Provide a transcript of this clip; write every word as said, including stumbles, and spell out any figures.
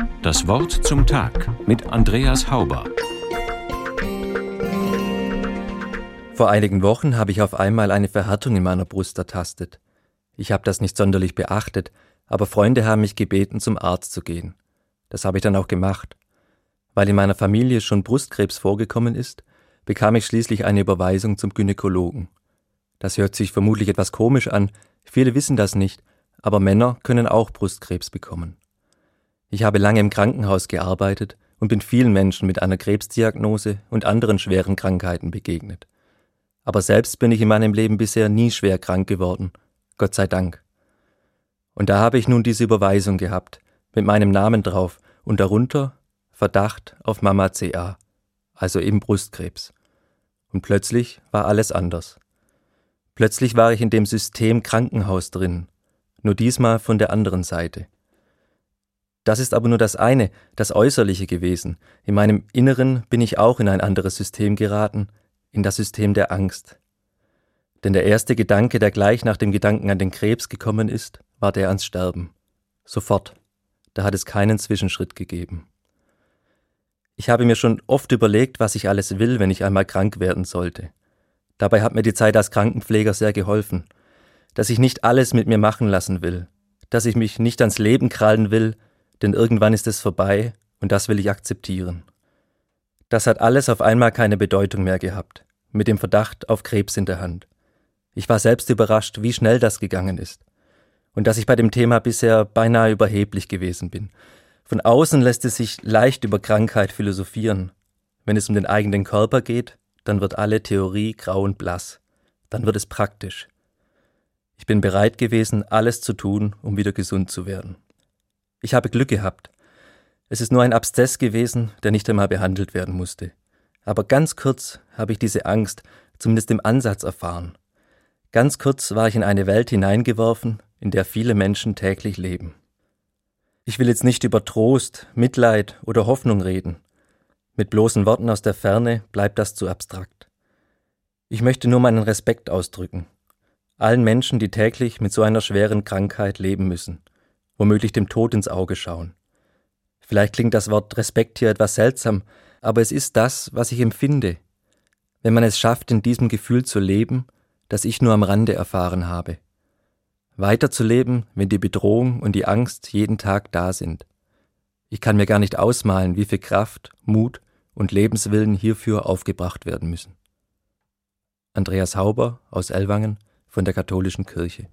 Das Wort zum Tag mit Andreas Hauber. Vor einigen Wochen habe ich auf einmal eine Verhärtung in meiner Brust ertastet. Ich habe das nicht sonderlich beachtet, aber Freunde haben mich gebeten, zum Arzt zu gehen. Das habe ich dann auch gemacht. Weil in meiner Familie schon Brustkrebs vorgekommen ist, bekam ich schließlich eine Überweisung zum Gynäkologen. Das hört sich vermutlich etwas komisch an, viele wissen das nicht, aber Männer können auch Brustkrebs bekommen. Ich habe lange im Krankenhaus gearbeitet und bin vielen Menschen mit einer Krebsdiagnose und anderen schweren Krankheiten begegnet. Aber selbst bin ich in meinem Leben bisher nie schwer krank geworden, Gott sei Dank. Und da habe ich nun diese Überweisung gehabt, mit meinem Namen drauf und darunter Verdacht auf Mama C A, also eben Brustkrebs. Und plötzlich war alles anders. Plötzlich war ich in dem System Krankenhaus drin, nur diesmal von der anderen Seite. Das ist aber nur das eine, das Äußerliche gewesen. In meinem Inneren bin ich auch in ein anderes System geraten, in das System der Angst. Denn der erste Gedanke, der gleich nach dem Gedanken an den Krebs gekommen ist, war der ans Sterben. Sofort. Da hat es keinen Zwischenschritt gegeben. Ich habe mir schon oft überlegt, was ich alles will, wenn ich einmal krank werden sollte. Dabei hat mir die Zeit als Krankenpfleger sehr geholfen, dass ich nicht alles mit mir machen lassen will, dass ich mich nicht ans Leben krallen will, denn irgendwann ist es vorbei und das will ich akzeptieren. Das hat alles auf einmal keine Bedeutung mehr gehabt, mit dem Verdacht auf Krebs in der Hand. Ich war selbst überrascht, wie schnell das gegangen ist und dass ich bei dem Thema bisher beinahe überheblich gewesen bin. Von außen lässt es sich leicht über Krankheit philosophieren. Wenn es um den eigenen Körper geht, dann wird alle Theorie grau und blass. Dann wird es praktisch. Ich bin bereit gewesen, alles zu tun, um wieder gesund zu werden. Ich habe Glück gehabt. Es ist nur ein Abszess gewesen, der nicht einmal behandelt werden musste. Aber ganz kurz habe ich diese Angst, zumindest im Ansatz, erfahren. Ganz kurz war ich in eine Welt hineingeworfen, in der viele Menschen täglich leben. Ich will jetzt nicht über Trost, Mitleid oder Hoffnung reden. Mit bloßen Worten aus der Ferne bleibt das zu abstrakt. Ich möchte nur meinen Respekt ausdrücken. Allen Menschen, die täglich mit so einer schweren Krankheit leben müssen, womöglich dem Tod ins Auge schauen. Vielleicht klingt das Wort Respekt hier etwas seltsam, aber es ist das, was ich empfinde, wenn man es schafft, in diesem Gefühl zu leben, das ich nur am Rande erfahren habe. Weiterzuleben, wenn die Bedrohung und die Angst jeden Tag da sind. Ich kann mir gar nicht ausmalen, wie viel Kraft, Mut und Lebenswillen hierfür aufgebracht werden müssen. Andreas Hauber aus Ellwangen von der Katholischen Kirche.